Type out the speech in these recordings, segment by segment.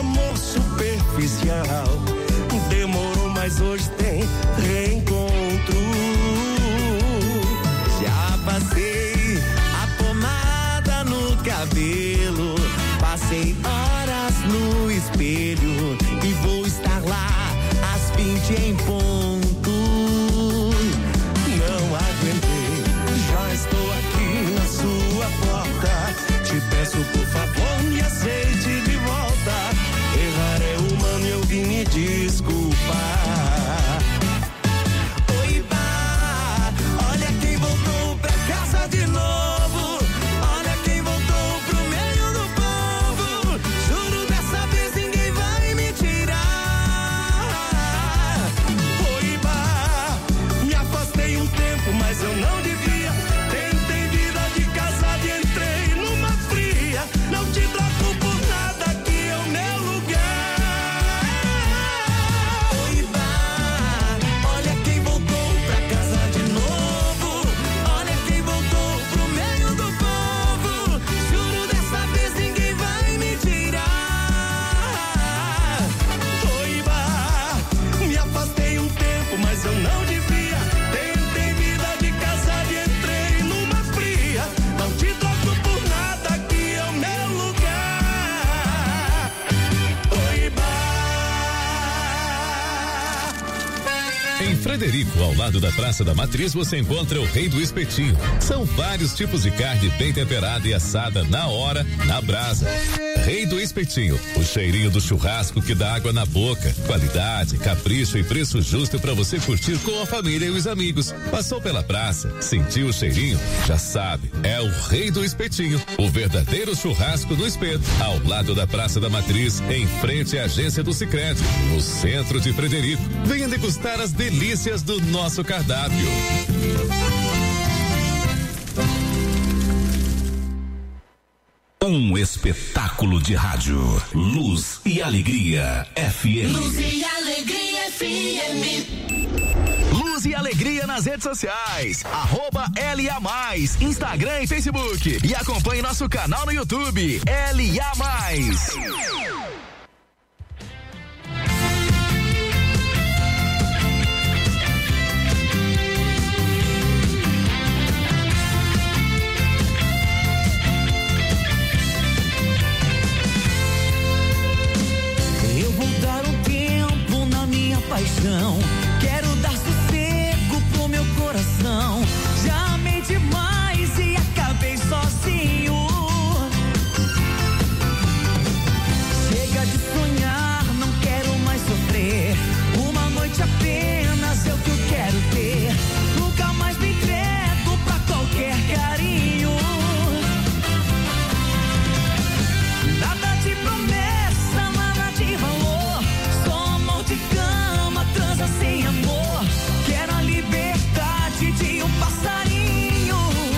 amor superficial. Demorou, mas hoje tem reencontro. Já passei a pomada no cabelo, passei horas no espelho e vou estar lá às 20 em ponto. Não aguentei, já estou aqui na sua porta. Te peço por favor, me aceite de volta. Errar é humano e eu vim me desculpar. Oi, bah, olha quem voltou pra casa de novo. Olha quem voltou pro meio do povo. Juro, dessa vez ninguém vai me tirar. Oi, bah, me afastei um tempo, mas eu não devia. Tentei vida de casado e entrei numa fria. Não te troco por nada, aqui é o meu lugar. Oi, bah, olha quem voltou pra casa de novo. Olha quem voltou pro meio do povo. Juro, dessa vez ninguém vai me tirar. Oi, bah, me afastei um tempo, mas eu não devia. Tentei vida de casado e entrei numa fria. Não te troco por nada, aqui é o meu lugar. Oi, bah. Em Frederico, ao lado da Praça da Matriz, você encontra o Rei do Espetinho. São vários tipos de carne bem temperada e assada na hora, na brasa. Rei do Espetinho, o cheirinho do churrasco que dá água na boca. Qualidade, capricho e preço justo para você curtir com a família e os amigos. Passou pela praça, sentiu o cheirinho? Já sabe, é o Rei do Espetinho, o verdadeiro churrasco do espeto, ao lado da Praça da Matriz, em frente à agência do Sicredi, no centro de Frederico. Venha degustar as delícias do nosso cardápio. Um espetáculo de rádio. Luz e Alegria FM. Luz e Alegria FM. Luz e Alegria nas redes sociais. @LA+, Instagram e Facebook. E acompanhe nosso canal no YouTube. LA+. Eu vou dar um tempo na minha paixão. Quero dar sossego pro meu coração. Já amei demais e acabei sozinho. Chega de sonhar, não quero mais sofrer. Uma noite apenas é o que eu quero ter. Nunca mais me entrego pra qualquer carinho. Nada de promessa, nada de valor. Só amor de cama, transa sem amor. Quero a liberdade de um passarinho.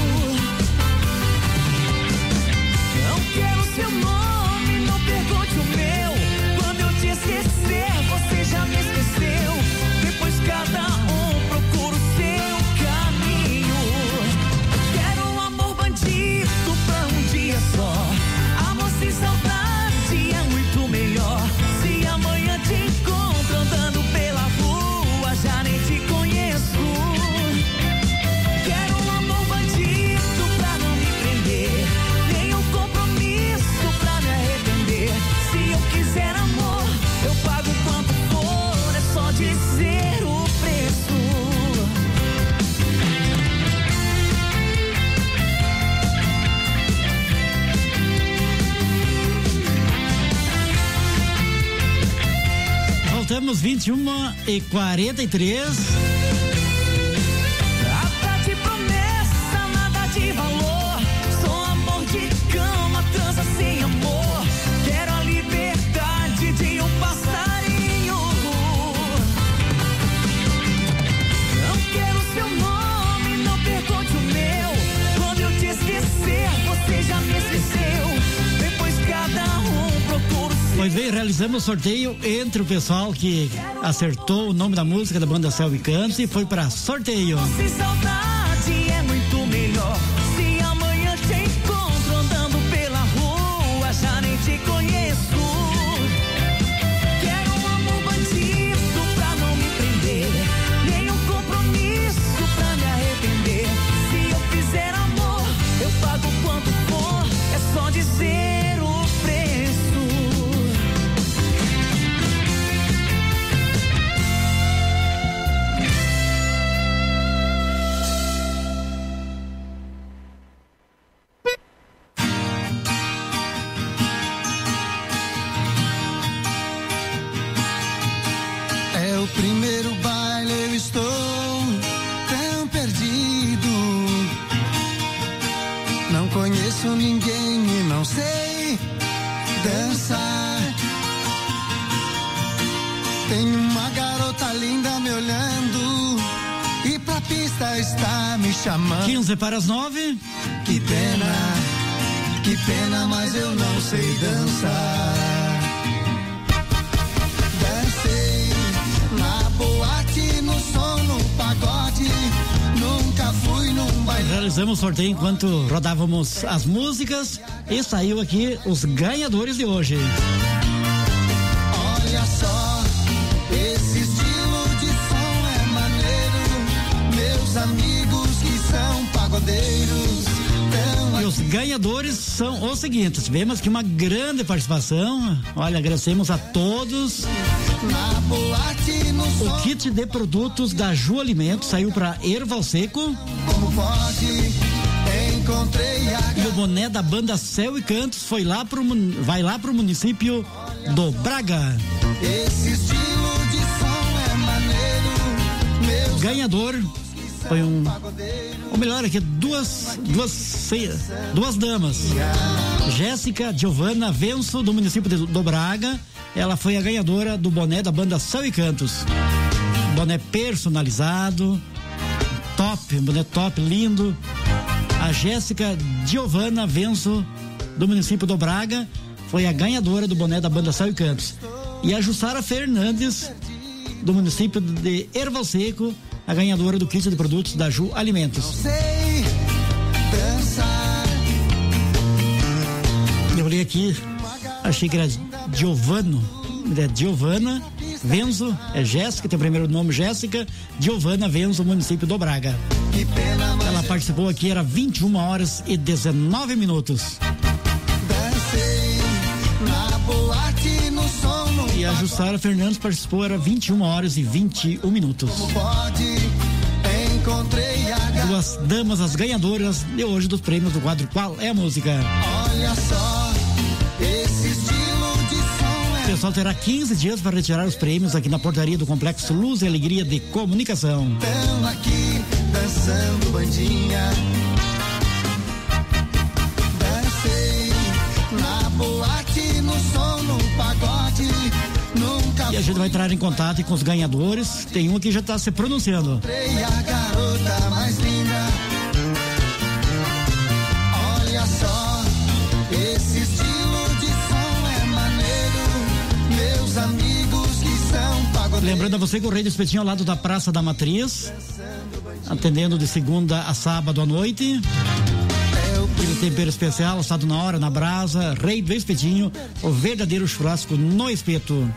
Não quero seu nome, não pergunte o meu. Quando eu te esquecer, você já me esqueceu. Depois cada um procura o seu caminho. Quero um amor bandido pra um dia só. Amor sem saudade é muito melhor. Se amanhã te encontro andando pela rua, já nem te conheço. Quero um amor bandido pra não me prender. Nenhum compromisso pra me arrepender. Se eu quiser amor, eu pago quanto for. É só dizer o preço. Voltamos 21h43. Nada de promessa, nada de valor. Só amor de cama, transa sem amor. Quero a liberdade de um passarinho. Não quero seu nome, não pergunte o meu. Quando eu te esquecer, você já me esqueceu. Depois cada um procura o seu. Pois bem, realizamos o sorteio entre o pessoal que acertou o nome da música da banda Céu e Cantos e foi para sorteio. Se saudade é muito melhor. Se amanhã te encontro andando pela rua, já nem te conheço. sei dançar. Tem uma garota linda me olhando e pra pista está me chamando. 8:45. Que pena, mas eu não sei dançar. Dancei na boate, no som, no pagode. Nunca fui num baile. Realizamos o sorteio enquanto rodávamos as músicas e saiu aqui os ganhadores de hoje. Olha só, esse estilo de som é maneiro. Meus amigos que são pagodeiros. E os ganhadores são os seguintes. Tivemos aqui uma grande participação. Olha, agradecemos a todos. Na boate, no som. O kit de produtos da Ju Alimentos saiu para Erval Seco. Como pode? Encontrei a... E o boné da banda Céu e Cantos vai lá pro município do Braga. Esse estilo de som é maneiro. Meus ganhador foi ou melhor aqui, duas damas. Jéssica Giovana Venso, do município do Braga. Ela foi a ganhadora do boné da banda Céu e Cantos. Boné personalizado, top, boné top, lindo. A Jéssica Giovana Venso, do município do Braga, foi a ganhadora do boné da banda Céu e Cantos. E a Jussara Fernandes, do município de Erval Seco, a ganhadora do kit de produtos da Ju Alimentos. Sei dançar. Eu olhei aqui, achei que era Giovana Venzo, é Jéssica, tem o primeiro nome Jéssica, Giovana Venzo, município do Braga. Ela participou aqui, era 21h19. Dancei na boate, no som, no... E a Jussara Fernandes participou, era 21h21. Como pode? Encontrei a... Duas damas, as ganhadoras de hoje dos prêmios do quadro Qual é a Música? Olha só, esse estilo de som é... O pessoal terá 15 dias para retirar os prêmios aqui na portaria do Complexo Luz e Alegria de Comunicação. Tão aqui, dançando bandinha. Dancei na boate, no som, no pagode. Nunca... E a gente vai entrar em contato com os ganhadores. Tem um que já está se pronunciando. Encontrei a garota mais linda. Olha só, esse estilo de som é maneiro. Meus amigos que são pagodeiros. Lembrando a você que o Rei do Espetinho ao lado da Praça da Matriz, atendendo de segunda a sábado à noite. Aquele tempero especial, assado na hora, na brasa. Rei do Espetinho, o verdadeiro churrasco no espeto.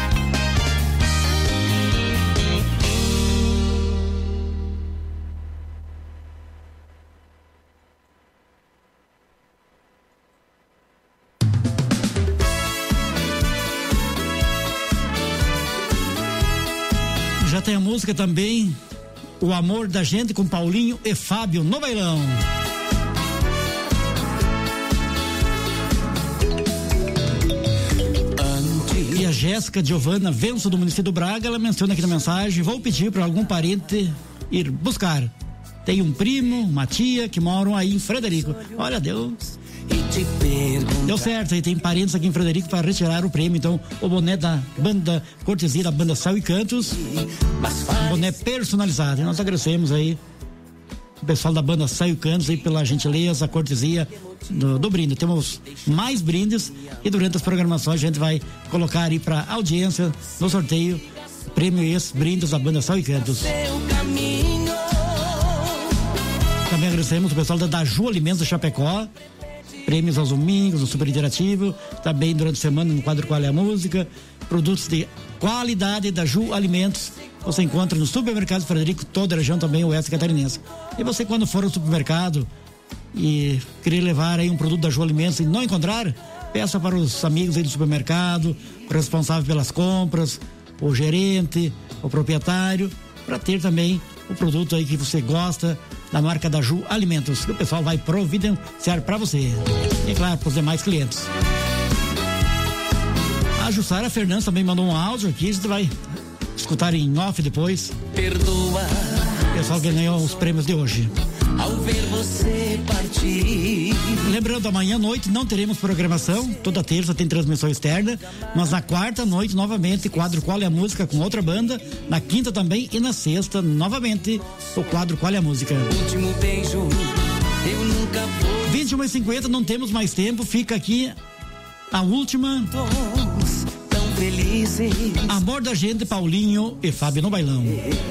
Já tem a música também, O Amor da Gente, com Paulinho e Fábio no bailão. E a Jéssica Giovana Venso, do município do Braga, ela menciona aqui na mensagem: vou pedir para algum parente ir buscar. Tem um primo, uma tia que moram aí em Frederico. Olha, deu certo, aí tem parentes aqui em Frederico para retirar o prêmio. Então, o boné da banda, cortesia da banda Céu e Cantos, um boné personalizado. E nós agradecemos aí o pessoal da banda Céu e Cantos aí pela gentileza, a cortesia do brinde. Temos mais brindes e durante as programações a gente vai colocar aí para audiência no sorteio prêmio e esses brindes da banda Céu e Cantos. Também agradecemos o pessoal da Ju Alimentos de Chapecó. Prêmios aos domingos, no Super Interativo, também durante a semana no quadro Qual é a Música. Produtos de qualidade da Ju Alimentos você encontra no Supermercado Frederico, toda a região, também o oeste catarinense. E você, quando for ao supermercado e querer levar aí um produto da Ju Alimentos e não encontrar, peça para os amigos aí do supermercado, o responsável pelas compras, o gerente, o proprietário, para ter também o produto aí que você gosta, da marca da Ju Alimentos, que o pessoal vai providenciar para você. E claro, para os demais clientes. A Jussara Fernandes também mandou um áudio aqui, a gente vai escutar em off depois. Perdoa. O pessoal que ganhou os prêmios de hoje. ao ver você partir. Lembrando, amanhã à noite não teremos programação, toda terça tem transmissão externa, mas na quarta noite novamente quadro Qual é a Música com outra banda, na quinta também e na sexta novamente o quadro Qual é a Música. Último beijo, eu nunca vou. 21h50, não temos mais tempo, fica aqui a última. Tão felizes. Amor da Gente, Paulinho e Fábio no Bailão.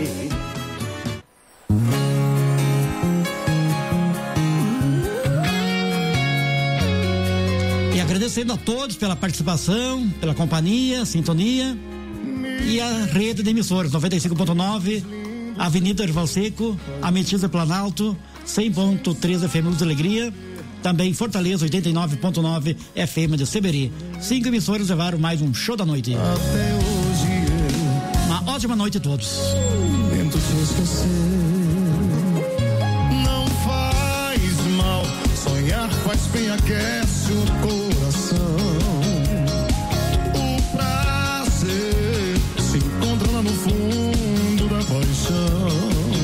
Agradecendo a todos pela participação, pela companhia, sintonia e a rede de emissoras 95.9, Avenida Erval Seco, Ametista Planalto, 100.3 FM Luz e Alegria, também Fortaleza 89.9 FM de Seberi. 5 emissoras levaram mais um show da noite. Até hoje uma ótima noite a todos. tento te esquecer. Não faz mal, sonhar faz bem, aquece o coração. O prazer se encontra lá no fundo da paixão.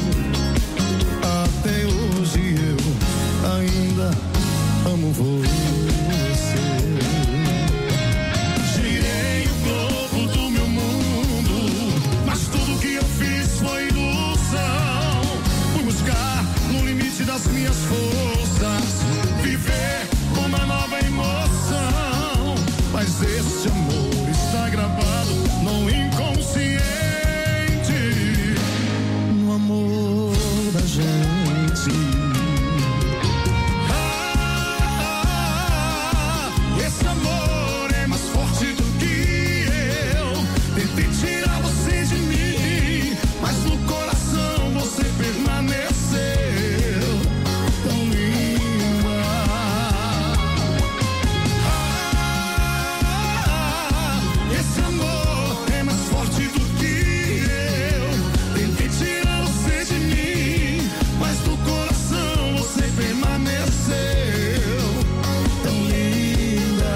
Até hoje eu ainda amo você. Girei o globo do meu mundo, mas tudo que eu fiz foi ilusão. Fui buscar no limite das minhas forças, viver uma nova emoção. Mas esse amor está gravado no inconsciente, no amor da gente. Esse amor é mais forte do que eu. Tentei tirar você de mim, mas no coração você permaneceu. Tão linda. Esse amor é mais forte do que eu. Tentei tirar você de mim, mas no coração você permaneceu. Tão linda,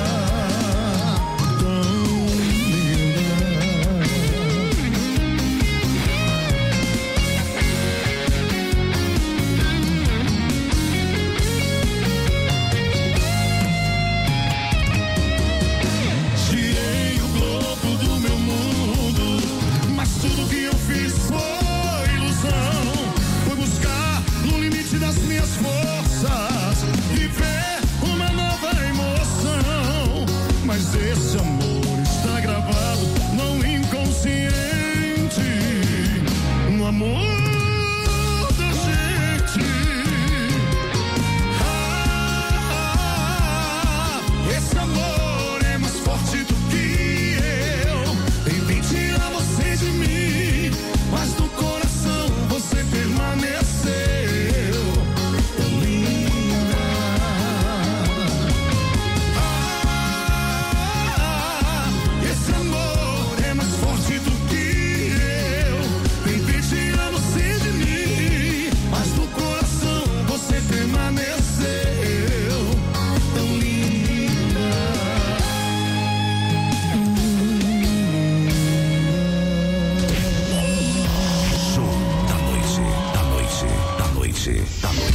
tão linda. Girei o globo do meu mundo, mas tudo que eu fiz foi ilusão. Fui buscar no limite das minhas forças, viver uma nova emoção. Mas esse amor está gravado no inconsciente, no amor da gente. Esse amor é mais forte do que eu. Tentei tirar você de mim, mas no coração você permaneceu. Tão linda. Esse amor é mais forte do que eu. Tentei tirar você de mim, mas no coração você permaneceu. Tão linda. Show da noite, da noite, da noite, da noite.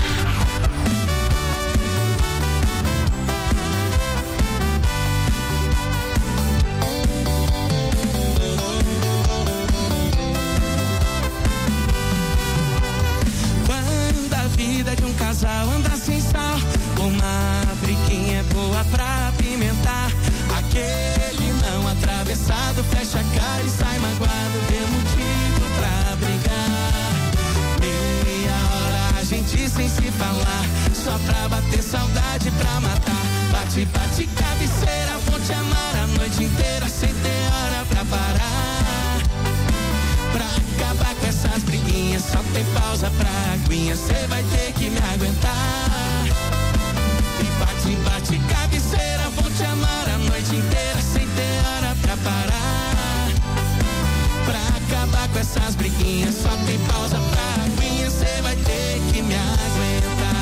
Quando a vida de um casal anda sem sal, uma briguinha é boa pra apimentar. Aquele não atravessado fecha a cara e sai magoado, vê motivo pra brigar. Meia hora a gente sem se falar, só pra bater saudade, pra matar. Bate, bate, cabeceira, vou te amar a noite inteira sem ter hora pra parar. Pra acabar com essas briguinhas, só tem pausa pra aguinha, cê vai ter que me aguentar. E bate, bate, cabeceira, vou te amar a noite inteira sem ter hora pra parar. Pra acabar com essas briguinhas, só tem pausa pra aguinha, cê vai ter que me aguentar.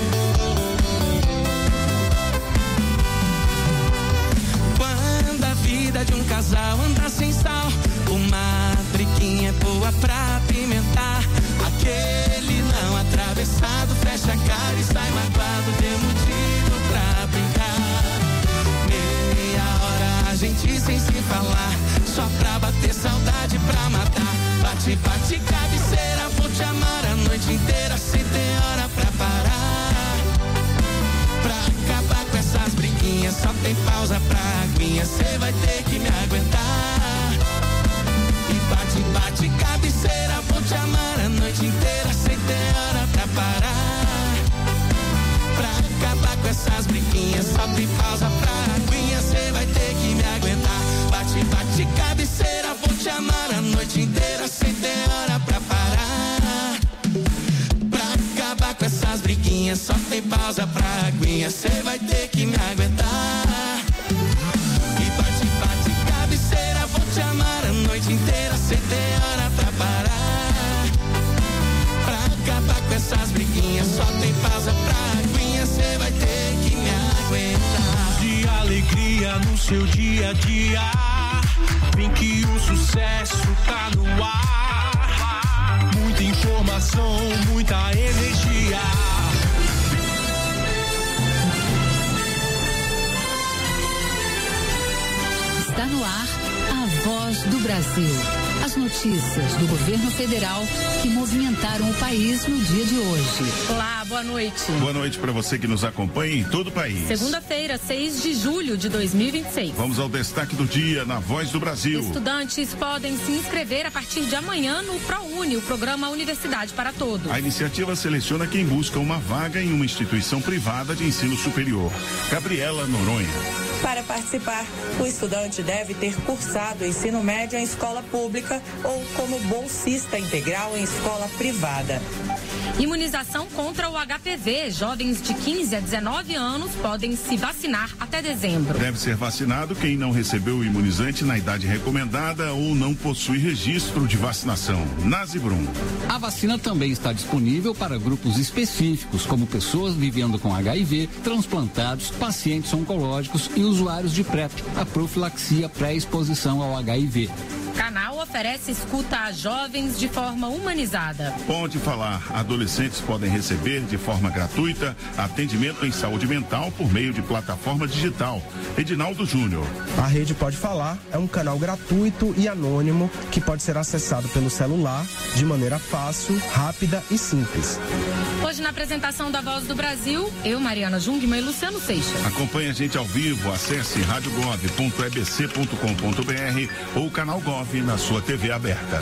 Quando a briguinhas, cê vai ter que me aguentar. E bate, bate, cabeceira, vou te amar a noite inteira sem ter hora pra parar. Pra acabar com essas briguinhas, sobe pausa pra aguinha, cê vai ter que me aguentar. Bate, bate, cabeceira, vou te amar a noite inteira sem ter hora pra parar. Pra acabar com essas briguinhas, só tem pausa pra aguinha, cê vai ter que me aguentar. E bate, bate, cabeceira, vou te amar a noite inteira sem ter hora pra parar. Pra acabar com essas briguinhas, só tem pausa pra aguinha, cê vai ter que me aguentar. De alegria no seu dia a dia, vem que o sucesso tá no ar. Muita informação, muita energia. Está no ar a Voz do Brasil. As notícias do governo federal que movimentaram o país no dia de hoje. Olá, boa noite. Boa noite para você que nos acompanha em todo o país. Segunda-feira, 6 de julho de 2026. Vamos ao destaque do dia na Voz do Brasil. Estudantes podem se inscrever a partir de amanhã no ProUni, o programa Universidade para Todos. A iniciativa seleciona quem busca uma vaga em uma instituição privada de ensino superior. Gabriela Noronha. Para participar, o estudante deve ter cursado ensino médio em escola pública ou como bolsista integral em escola privada. Imunização contra o HPV. Jovens de 15 a 19 anos podem se vacinar até dezembro. Deve ser vacinado quem não recebeu o imunizante na idade recomendada ou não possui registro de vacinação. Nazi Brum. A vacina também está disponível para grupos específicos, como pessoas vivendo com HIV, transplantados, pacientes oncológicos e usuários de PrEP, a profilaxia pré-exposição ao HIV. O canal oferece escuta a jovens de forma humanizada. Pode Falar. Adolescentes podem receber de forma gratuita atendimento em saúde mental por meio de plataforma digital. Edinaldo Júnior. A Rede Pode Falar é um canal gratuito e anônimo que pode ser acessado pelo celular de maneira fácil, rápida e simples. Hoje na apresentação da Voz do Brasil, eu, Mariana Jungmann e Luciano Seixas. Acompanhe a gente ao vivo, acesse radiogov.ebc.com.br ou canal Gov na sua TV aberta.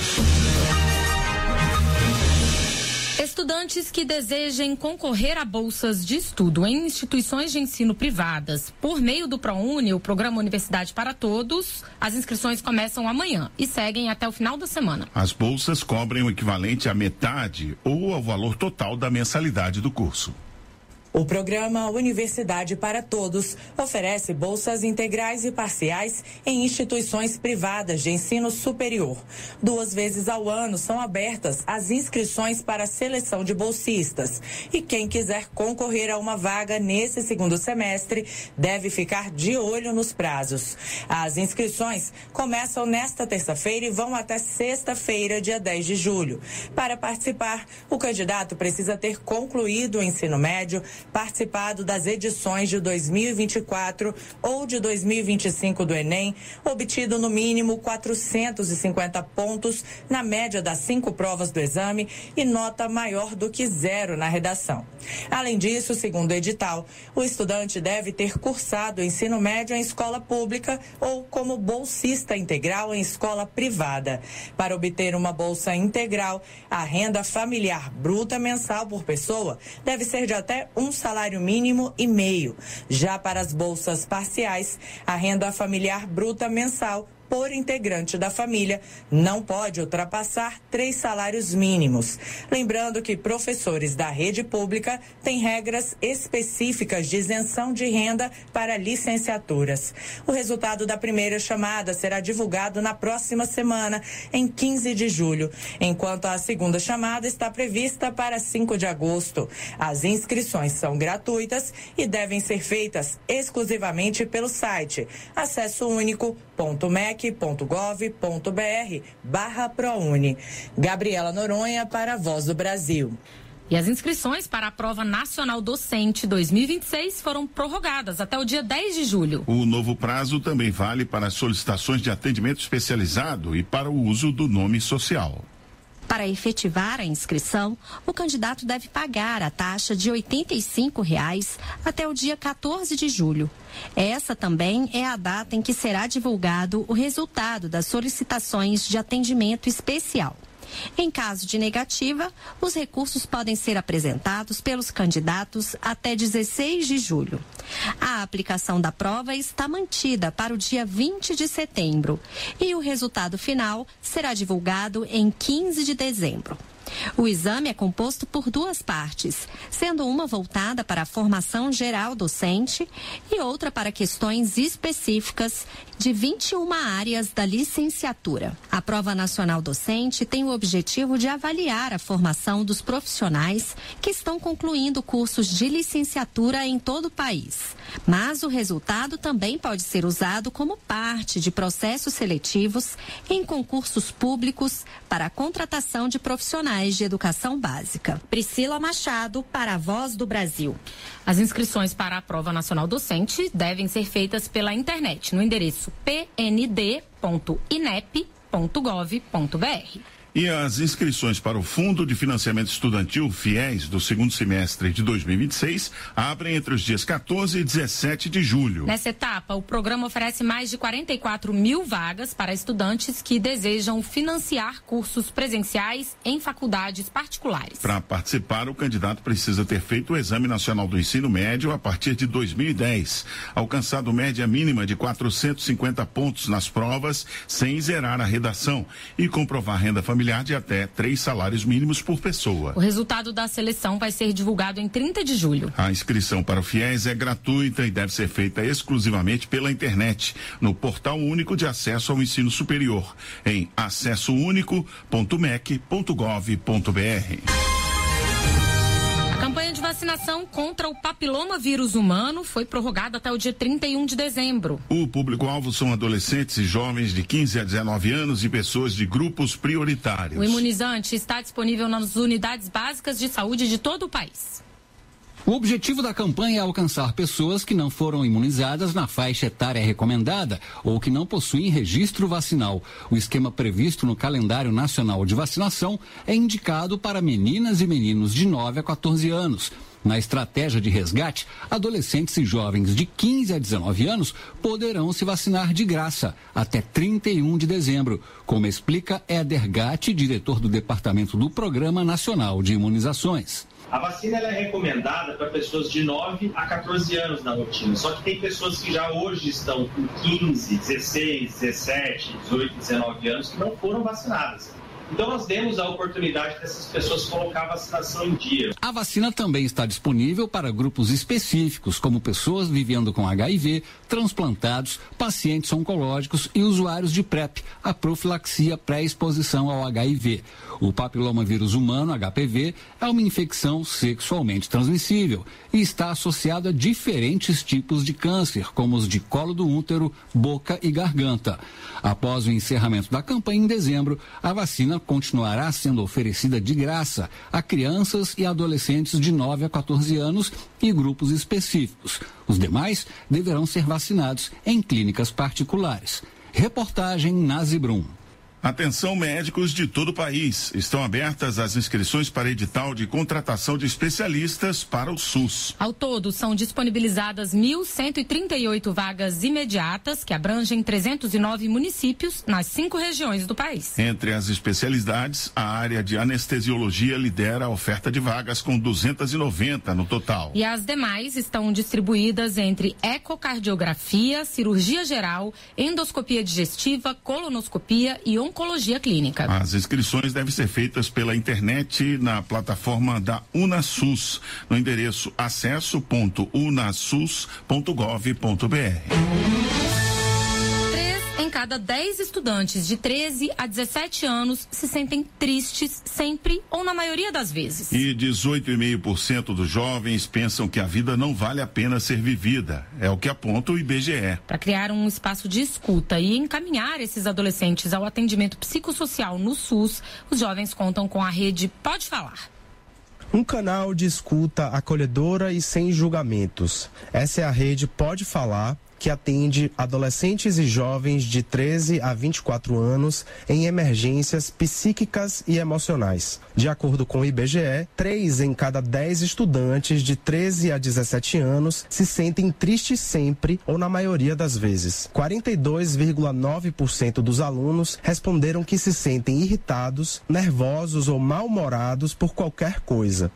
Estudantes que desejem concorrer a bolsas de estudo em instituições de ensino privadas por meio do ProUni, o Programa Universidade para Todos, as inscrições começam amanhã e seguem até o final da semana. As bolsas cobrem o equivalente à metade ou ao valor total da mensalidade do curso. O programa Universidade para Todos oferece bolsas integrais e parciais em instituições privadas de ensino superior. 2 vezes ao ano são abertas as inscrições para a seleção de bolsistas. E quem quiser concorrer a uma vaga nesse segundo semestre deve ficar de olho nos prazos. As inscrições começam nesta terça-feira e vão até sexta-feira, dia 10 de julho. Para participar, o candidato precisa ter concluído o ensino médio, participado das edições de 2024 ou de 2025 do Enem, obtido no mínimo 450 pontos na média das 5 provas do exame e nota maior do que 0 na redação. Além disso, segundo o edital, o estudante deve ter cursado o ensino médio em escola pública ou como bolsista integral em escola privada. Para obter uma bolsa integral, a renda familiar bruta mensal por pessoa deve ser de até um salário mínimo e meio. Já para as bolsas parciais, a renda familiar bruta mensal por integrante da família não pode ultrapassar 3 salários mínimos. Lembrando que professores da rede pública têm regras específicas de isenção de renda para licenciaturas. O resultado da primeira chamada será divulgado na próxima semana, em 15 de julho, enquanto a segunda chamada está prevista para 5 de agosto. As inscrições são gratuitas e devem ser feitas exclusivamente pelo site acessounico.mec.gov.br/ProUni. Gabriela Noronha para a Voz do Brasil. E as inscrições para a Prova Nacional Docente 2026 foram prorrogadas até o dia 10 de julho. O novo prazo também vale para solicitações de atendimento especializado e para o uso do nome social. Para efetivar a inscrição, o candidato deve pagar a taxa de R$ 85,00 até o dia 14 de julho. Essa também é a data em que será divulgado o resultado das solicitações de atendimento especial. Em caso de negativa, os recursos podem ser apresentados pelos candidatos até 16 de julho. A aplicação da prova está mantida para o dia 20 de setembro e o resultado final será divulgado em 15 de dezembro. O exame é composto por duas partes, sendo uma voltada para a formação geral docente e outra para questões específicas de 21 áreas da licenciatura. A Prova Nacional Docente tem o objetivo de avaliar a formação dos profissionais que estão concluindo cursos de licenciatura em todo o país. Mas o resultado também pode ser usado como parte de processos seletivos em concursos públicos para a contratação de profissionais de educação básica. Priscila Machado, para a Voz do Brasil. As inscrições para a Prova Nacional Docente devem ser feitas pela internet no endereço pnd.inep.gov.br. E as inscrições para o Fundo de Financiamento Estudantil FIES do segundo semestre de 2026 abrem entre os dias 14 e 17 de julho. Nessa etapa, o programa oferece mais de 44 mil vagas para estudantes que desejam financiar cursos presenciais em faculdades particulares. Para participar, o candidato precisa ter feito o Exame Nacional do Ensino Médio a partir de 2010, alcançado média mínima de 450 pontos nas provas, sem zerar a redação, e comprovar renda familiar de até 3 salários mínimos por pessoa. O resultado da seleção vai ser divulgado em 30 de julho. A inscrição para o FIES é gratuita e deve ser feita exclusivamente pela internet, no Portal Único de Acesso ao Ensino Superior, em acessounico.mec.gov.br. A campanha de vacinação contra o papilomavírus humano foi prorrogada até o dia 31 de dezembro. O público-alvo são adolescentes e jovens de 15 a 19 anos e pessoas de grupos prioritários. O imunizante está disponível nas unidades básicas de saúde de todo o país. O objetivo da campanha é alcançar pessoas que não foram imunizadas na faixa etária recomendada ou que não possuem registro vacinal. O esquema previsto no calendário nacional de vacinação é indicado para meninas e meninos de 9 a 14 anos. Na estratégia de resgate, adolescentes e jovens de 15 a 19 anos poderão se vacinar de graça até 31 de dezembro, como explica Éder Gatti, diretor do Departamento do Programa Nacional de Imunizações. A vacina ela é recomendada para pessoas de 9 a 14 anos na rotina, só que tem pessoas que já hoje estão com 15, 16, 17, 18, 19 anos que não foram vacinadas. Então nós demos a oportunidade dessas pessoas colocar a vacinação em dia. A vacina também está disponível para grupos específicos, como pessoas vivendo com HIV, transplantados, pacientes oncológicos e usuários de PrEP, a profilaxia pré-exposição ao HIV. O papilomavírus humano, HPV, é uma infecção sexualmente transmissível e está associado a diferentes tipos de câncer, como os de colo do útero, boca e garganta. Após o encerramento da campanha em dezembro, a vacina continuará sendo oferecida de graça a crianças e adolescentes de 9 a 14 anos e grupos específicos. Os demais deverão ser vacinados em clínicas particulares. Reportagem Nazi Brum. Atenção, médicos de todo o país. Estão abertas as inscrições para edital de contratação de especialistas para o SUS. Ao todo, são disponibilizadas 1.138 vagas imediatas, que abrangem 309 municípios nas 5 regiões do país. Entre as especialidades, a área de anestesiologia lidera a oferta de vagas com 290 no total. E as demais estão distribuídas entre ecocardiografia, cirurgia geral, endoscopia digestiva, colonoscopia e oncologia clínica. As inscrições devem ser feitas pela internet na plataforma da UnaSUS, no endereço acesso.unasus.gov.br. Em cada 10 estudantes de 13 a 17 anos se sentem tristes sempre ou na maioria das vezes. E 18,5% dos jovens pensam que a vida não vale a pena ser vivida. É o que aponta o IBGE. Para criar um espaço de escuta e encaminhar esses adolescentes ao atendimento psicossocial no SUS, os jovens contam com a rede Pode Falar. Um canal de escuta acolhedora e sem julgamentos. Essa é a rede Pode Falar, que atende adolescentes e jovens de 13 a 24 anos em emergências psíquicas e emocionais. De acordo com o IBGE, 3 em cada 10 estudantes de 13 a 17 anos se sentem tristes sempre ou na maioria das vezes. 42,9% dos alunos responderam que se sentem irritados, nervosos ou mal-humorados por qualquer coisa.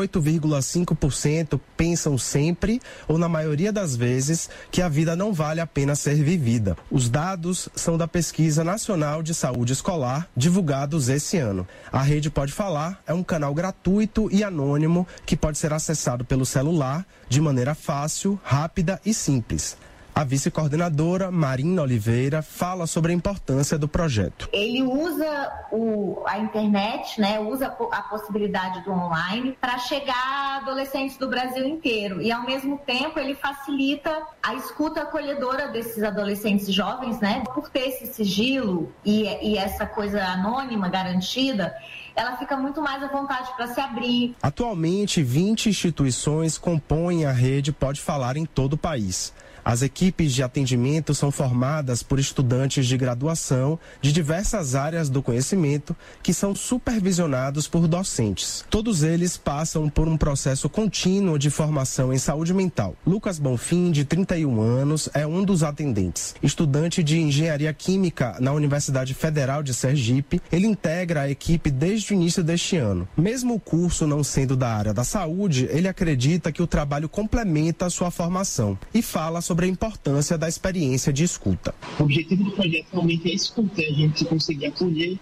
18,5% pensam sempre ou na maioria das vezes que a vida não vale a pena ser vivida. Os dados são da Pesquisa Nacional de Saúde Escolar, divulgados esse ano. A Rede Pode Falar é um canal gratuito e anônimo que pode ser acessado pelo celular de maneira fácil, rápida e simples. A vice-coordenadora Marina Oliveira fala sobre a importância do projeto. Ele usa a internet, né, usa a possibilidade do online para chegar a adolescentes do Brasil inteiro e, ao mesmo tempo, ele facilita a escuta acolhedora desses adolescentes jovens, né, por ter esse sigilo e essa coisa anônima garantida. Ela fica muito mais à vontade para se abrir. Atualmente, 20 instituições compõem a Rede Pode Falar em todo o país. As equipes de atendimento são formadas por estudantes de graduação de diversas áreas do conhecimento que são supervisionados por docentes. Todos eles passam por um processo contínuo de formação em saúde mental. Lucas Bonfim, de 31 anos, é um dos atendentes. Estudante de engenharia química na Universidade Federal de Sergipe, ele integra a equipe desde o início deste ano. Mesmo o curso não sendo da área da saúde, ele acredita que o trabalho complementa a sua formação e fala sobre a importância da experiência de escuta. O objetivo do projeto realmente é escutar, a gente conseguir acolher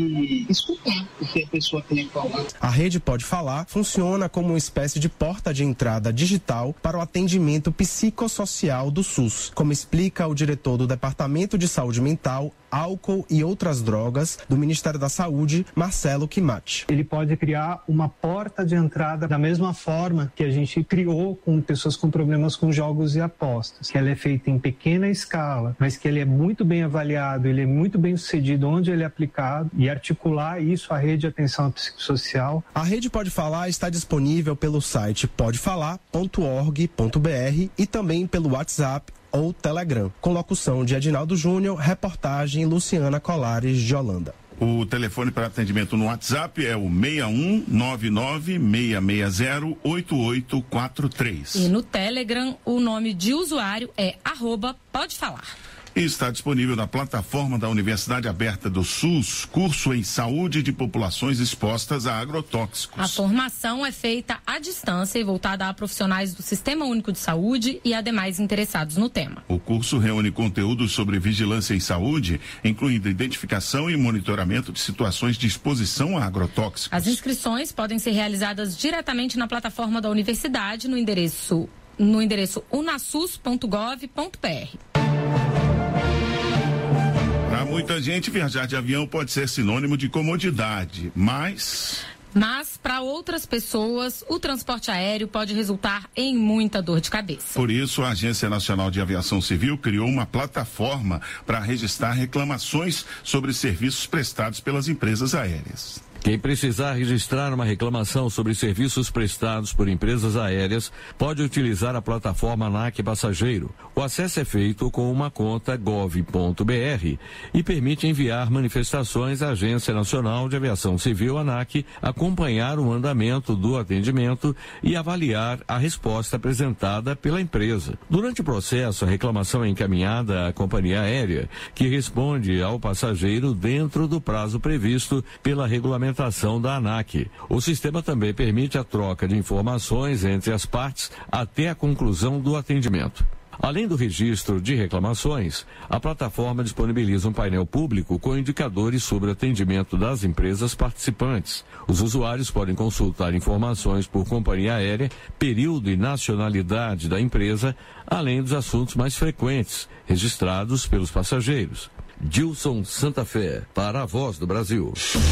e escutar o que a pessoa tem a falar. A Rede Pode Falar funciona como uma espécie de porta de entrada digital para o atendimento psicossocial do SUS, como explica o diretor do Departamento de Saúde Mental, Álcool e Outras Drogas do Ministério da Saúde, Marcelo Quimati. Ele pode criar uma porta de entrada da mesma forma que a gente criou com pessoas com problemas com jogos e apostas, que ela é feita em pequena escala, mas que ele é muito bem avaliado, ele é muito bem sucedido onde ele é aplicado, e articular isso à rede de atenção psicossocial. A Rede Pode Falar está disponível pelo site podefalar.org.br e também pelo WhatsApp ou Telegram, com locução de Edinaldo Júnior, reportagem Luciana Colares de Holanda. O telefone para atendimento no WhatsApp é o 6199-660-8843. E no Telegram, o nome de usuário é @podefalar. E está disponível na plataforma da Universidade Aberta do SUS, curso em saúde de populações expostas a agrotóxicos. A formação é feita à distância e voltada a profissionais do Sistema Único de Saúde e a demais interessados no tema. O curso reúne conteúdos sobre vigilância em saúde, incluindo identificação e monitoramento de situações de exposição a agrotóxicos. As inscrições podem ser realizadas diretamente na plataforma da universidade no endereço unasus.gov.br. Para muita gente, viajar de avião pode ser sinônimo de comodidade, mas para outras pessoas, o transporte aéreo pode resultar em muita dor de cabeça. Por isso, a Agência Nacional de Aviação Civil criou uma plataforma para registrar reclamações sobre serviços prestados pelas empresas aéreas. Quem precisar registrar uma reclamação sobre serviços prestados por empresas aéreas pode utilizar a plataforma ANAC Passageiro. O acesso é feito com uma conta gov.br e permite enviar manifestações à Agência Nacional de Aviação Civil, ANAC, acompanhar o andamento do atendimento e avaliar a resposta apresentada pela empresa. Durante o processo, a reclamação é encaminhada à companhia aérea, que responde ao passageiro dentro do prazo previsto pela regulamentação da ANAC. O sistema também permite a troca de informações entre as partes até a conclusão do atendimento. Além do registro de reclamações, a plataforma disponibiliza um painel público com indicadores sobre o atendimento das empresas participantes. Os usuários podem consultar informações por companhia aérea, período e nacionalidade da empresa, além dos assuntos mais frequentes, registrados pelos passageiros. Dilson Santa Fé, para a Voz do Brasil.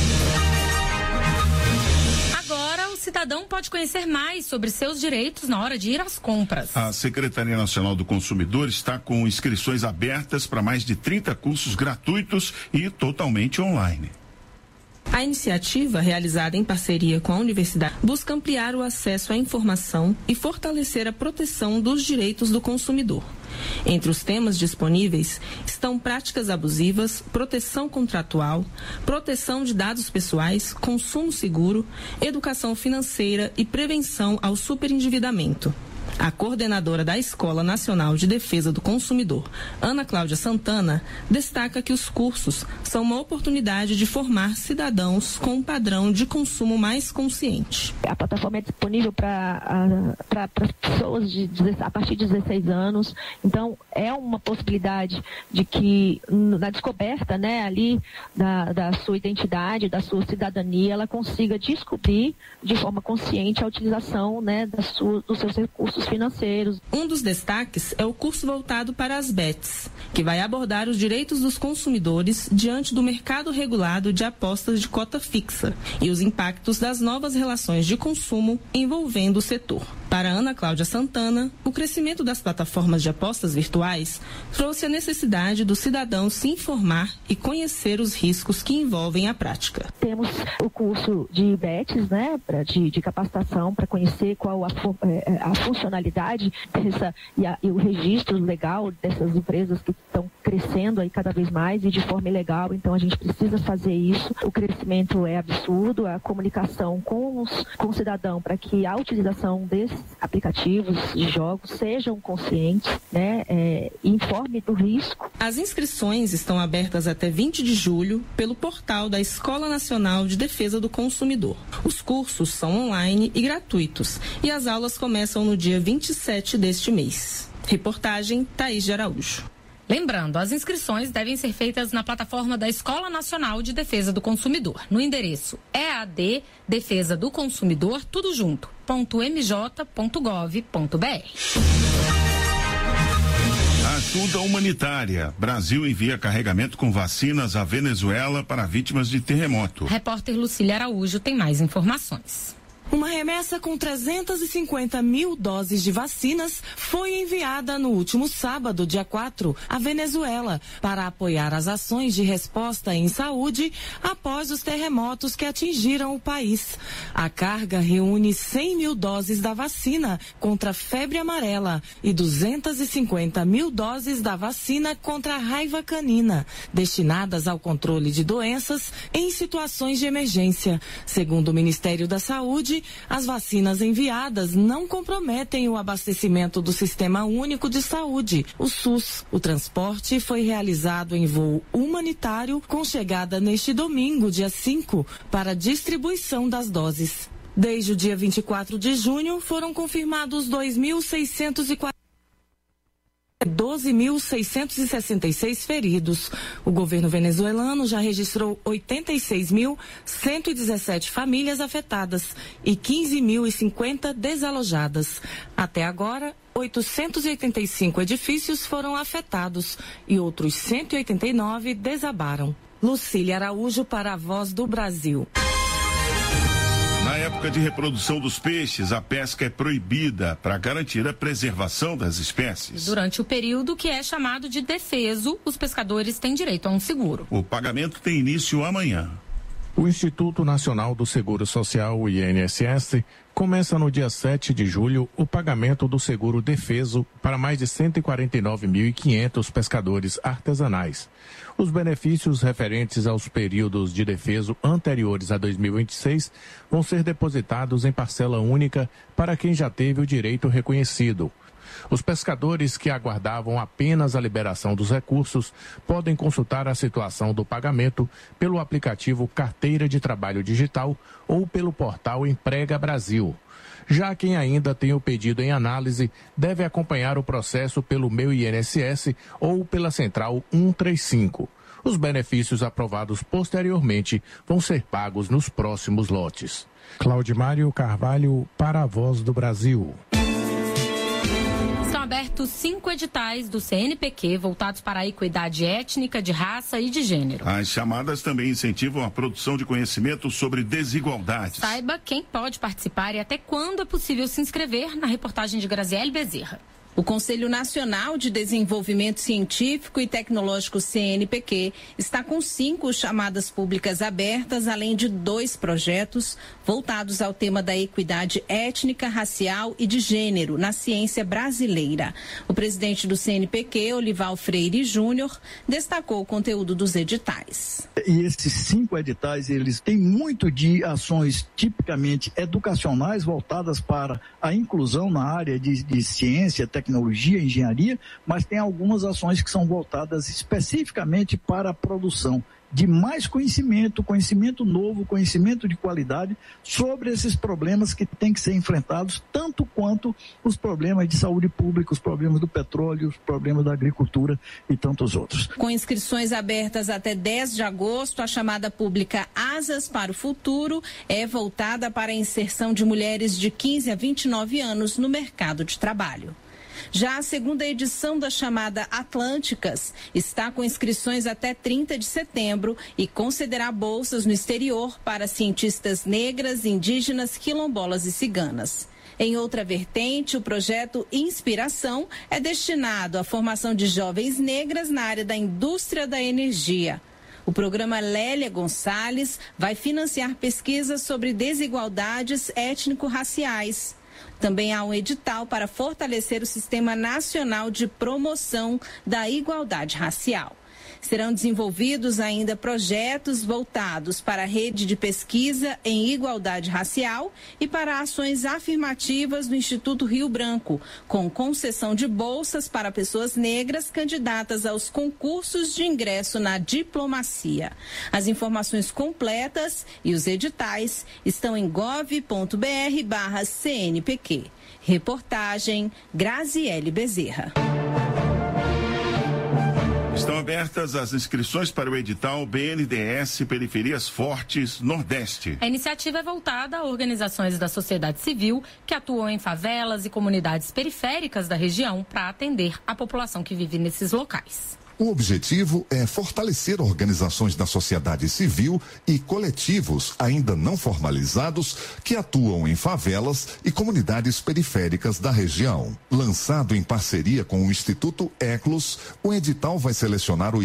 O cidadão pode conhecer mais sobre seus direitos na hora de ir às compras. A Secretaria Nacional do Consumidor está com inscrições abertas para mais de 30 cursos gratuitos e totalmente online. A iniciativa, realizada em parceria com a universidade, busca ampliar o acesso à informação e fortalecer a proteção dos direitos do consumidor. Entre os temas disponíveis estão práticas abusivas, proteção contratual, proteção de dados pessoais, consumo seguro, educação financeira e prevenção ao superendividamento. A coordenadora da Escola Nacional de Defesa do Consumidor, Ana Cláudia Santana, destaca que os cursos são uma oportunidade de formar cidadãos com um padrão de consumo mais consciente. A plataforma é disponível para pessoas a partir de 16 anos, então é uma possibilidade de que na descoberta, né, ali da sua identidade, da sua cidadania, ela consiga descobrir de forma consciente a utilização, né, dos seus recursos financeiros. Um dos destaques é o curso voltado para as bets, que vai abordar os direitos dos consumidores diante do mercado regulado de apostas de cota fixa e os impactos das novas relações de consumo envolvendo o setor. Para Ana Cláudia Santana, o crescimento das plataformas de apostas virtuais trouxe a necessidade do cidadão se informar e conhecer os riscos que envolvem a prática. Temos o curso de bets, né, de capacitação para conhecer qual a funcionalidade e o registro legal dessas empresas que estão crescendo aí cada vez mais e de forma ilegal, então a gente precisa fazer isso. O crescimento é absurdo, a comunicação com o cidadão para que a utilização desses aplicativos de jogos sejam conscientes, né, informe do risco. As inscrições estão abertas até 20 de julho pelo portal da Escola Nacional de Defesa do Consumidor. Os cursos são online e gratuitos e as aulas começam no dia 27 deste mês. Reportagem Thaís de Araújo. Lembrando, as inscrições devem ser feitas na plataforma da Escola Nacional de Defesa do Consumidor, no endereço EAD Defesa do Consumidor, tudo junto, .mj.gov.br. Ajuda humanitária. Brasil envia carregamento com vacinas à Venezuela para vítimas de terremoto. Repórter Lucília Araújo tem mais informações. Uma remessa com 350 mil doses de vacinas foi enviada no último sábado, dia 4, à Venezuela, para apoiar as ações de resposta em saúde após os terremotos que atingiram o país. A carga reúne 100 mil doses da vacina contra a febre amarela e 250 mil doses da vacina contra a raiva canina, destinadas ao controle de doenças em situações de emergência. Segundo o Ministério da Saúde, as vacinas enviadas não comprometem o abastecimento do Sistema Único de Saúde, o SUS. O transporte foi realizado em voo humanitário com chegada neste domingo, dia 5, para distribuição das doses. Desde o dia 24 de junho, foram confirmados 12.666 feridos. O governo venezuelano já registrou 86.117 famílias afetadas e 15.050 desalojadas. Até agora, 885 edifícios foram afetados e outros 189 desabaram. Lucília Araújo para a Voz do Brasil. Na época de reprodução dos peixes, a pesca é proibida para garantir a preservação das espécies. Durante o período que é chamado de defeso, os pescadores têm direito a um seguro. O pagamento tem início amanhã. O Instituto Nacional do Seguro Social, o INSS, começa no dia 7 de julho o pagamento do seguro defeso para mais de 149.500 pescadores artesanais. Os benefícios referentes aos períodos de defeso anteriores a 2026 vão ser depositados em parcela única para quem já teve o direito reconhecido. Os pescadores que aguardavam apenas a liberação dos recursos podem consultar a situação do pagamento pelo aplicativo Carteira de Trabalho Digital ou pelo portal Emprega Brasil. Já quem ainda tem o pedido em análise deve acompanhar o processo pelo Meu INSS ou pela Central 135. Os benefícios aprovados posteriormente vão ser pagos nos próximos lotes. Claudimário Carvalho para a Voz do Brasil. São abertos 5 editais do CNPq voltados para a equidade étnica, de raça e de gênero. As chamadas também incentivam a produção de conhecimento sobre desigualdades. Saiba quem pode participar e até quando é possível se inscrever na reportagem de Graziele Bezerra. O Conselho Nacional de Desenvolvimento Científico e Tecnológico, CNPq, está com 5 chamadas públicas abertas, além de 2 projetos voltados ao tema da equidade étnica, racial e de gênero na ciência brasileira. O presidente do CNPq, Olival Freire Júnior, destacou o conteúdo dos editais. E esses 5 editais, eles têm muito de ações tipicamente educacionais voltadas para a inclusão na área de ciência, tecnologia, engenharia, mas tem algumas ações que são voltadas especificamente para a produção de mais conhecimento, conhecimento novo, conhecimento de qualidade sobre esses problemas que têm que ser enfrentados, tanto quanto os problemas de saúde pública, os problemas do petróleo, os problemas da agricultura e tantos outros. Com inscrições abertas até 10 de agosto, a chamada pública Asas para o Futuro é voltada para a inserção de mulheres de 15 a 29 anos no mercado de trabalho. Já a segunda edição da chamada Atlânticas está com inscrições até 30 de setembro e concederá bolsas no exterior para cientistas negras, indígenas, quilombolas e ciganas. Em outra vertente, o projeto Inspiração é destinado à formação de jovens negras na área da indústria da energia. O programa Lélia Gonçalves vai financiar pesquisas sobre desigualdades étnico-raciais. Também há um edital para fortalecer o Sistema Nacional de Promoção da Igualdade Racial. Serão desenvolvidos ainda projetos voltados para a rede de pesquisa em igualdade racial e para ações afirmativas do Instituto Rio Branco, com concessão de bolsas para pessoas negras candidatas aos concursos de ingresso na diplomacia. As informações completas e os editais estão em gov.br/CNPq. Reportagem Graziele Bezerra. Estão abertas as inscrições para o edital BNDES Periferias Fortes Nordeste. A iniciativa é voltada a organizações da sociedade civil que atuam em favelas e comunidades periféricas da região para atender a população que vive nesses locais. O objetivo é fortalecer organizações da sociedade civil e coletivos ainda não formalizados que atuam em favelas e comunidades periféricas da região. Lançado em parceria com o Instituto Eclos, o edital vai selecionar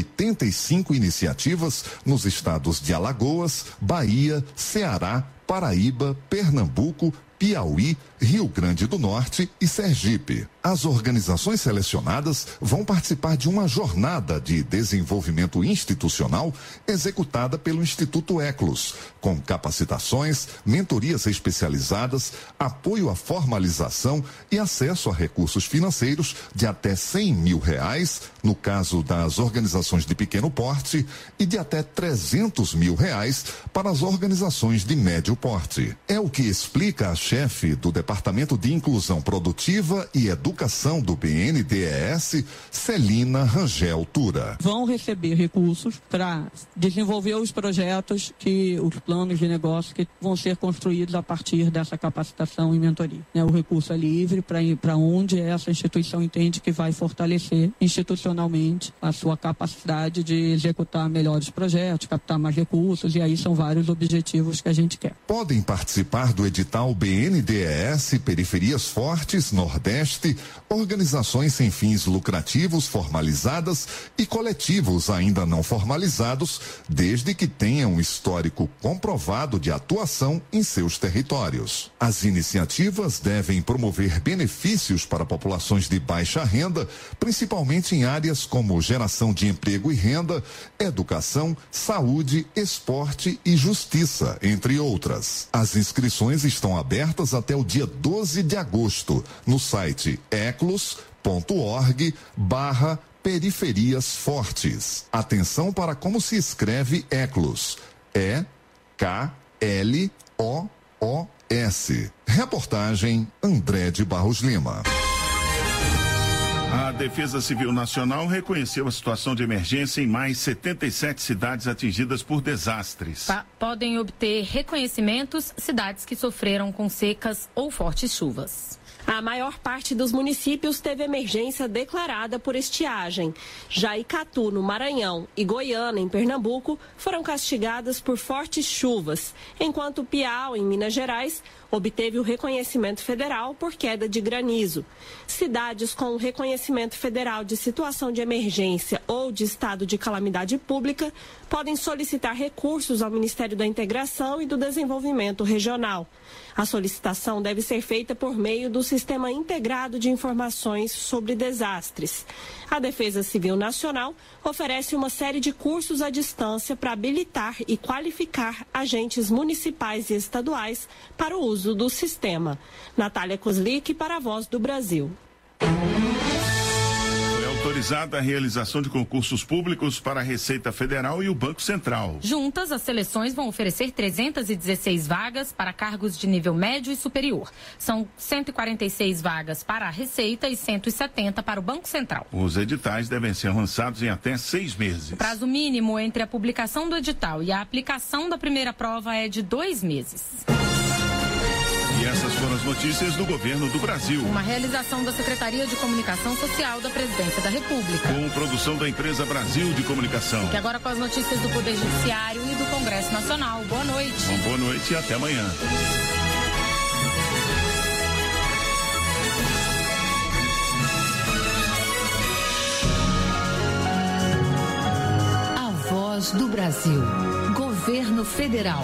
85 iniciativas nos estados de Alagoas, Bahia, Ceará, Paraíba, Pernambuco, Piauí, Rio Grande do Norte e Sergipe. As organizações selecionadas vão participar de uma jornada de desenvolvimento institucional executada pelo Instituto Eclos, com capacitações, mentorias especializadas, apoio à formalização e acesso a recursos financeiros de até R$100 mil, no caso das organizações de pequeno porte, e de até R$300 mil para as organizações de médio porte. É o que explica a chefe do Departamento de Inclusão Produtiva e Educação do BNDES, Celina Rangel Tura. Vão receber recursos para desenvolver os projetos, os planos de negócio que vão ser construídos a partir dessa capacitação e mentoria. O recurso é livre para ir para onde essa instituição entende que vai fortalecer institucionalmente a sua capacidade de executar melhores projetos, captar mais recursos, e aí são vários objetivos que a gente quer. Podem participar do edital BNDES Periferias Fortes Nordeste, organizações sem fins lucrativos formalizadas e coletivos ainda não formalizados, desde que tenham um histórico comprovado de atuação em seus territórios. As iniciativas devem promover benefícios para populações de baixa renda, principalmente em áreas como geração de emprego e renda, educação, saúde, esporte e justiça, entre outras. As inscrições estão abertas até o dia 12 de agosto, no site eclos.org/periferias fortes. Atenção para como se escreve Eclos. E-K-L-O-O-S. Reportagem André de Barros Lima. A Defesa Civil Nacional reconheceu a situação de emergência em mais 77 cidades atingidas por desastres. Podem obter reconhecimentos cidades que sofreram com secas ou fortes chuvas. A maior parte dos municípios teve emergência declarada por estiagem. Já Icatu, no Maranhão, e Goiânia, em Pernambuco, foram castigadas por fortes chuvas, enquanto Piau, em Minas Gerais, obteve o reconhecimento federal por queda de granizo. Cidades com o reconhecimento federal de situação de emergência ou de estado de calamidade pública podem solicitar recursos ao Ministério da Integração e do Desenvolvimento Regional. A solicitação deve ser feita por meio do Sistema Integrado de Informações sobre Desastres. A Defesa Civil Nacional oferece uma série de cursos à distância para habilitar e qualificar agentes municipais e estaduais para o uso do sistema. Natália Kozlik para a Voz do Brasil. Autorizada a realização de concursos públicos para a Receita Federal e o Banco Central. Juntas, as seleções vão oferecer 316 vagas para cargos de nível médio e superior. São 146 vagas para a Receita e 170 para o Banco Central. Os editais devem ser lançados em até 6 meses. O prazo mínimo entre a publicação do edital e a aplicação da primeira prova é de 2 meses. E essas foram as notícias do Governo do Brasil. Uma realização da Secretaria de Comunicação Social da Presidência da República. Com produção da empresa Brasil de Comunicação. E agora com as notícias do Poder Judiciário e do Congresso Nacional. Boa noite. Boa noite e até amanhã. A Voz do Brasil. Governo Federal.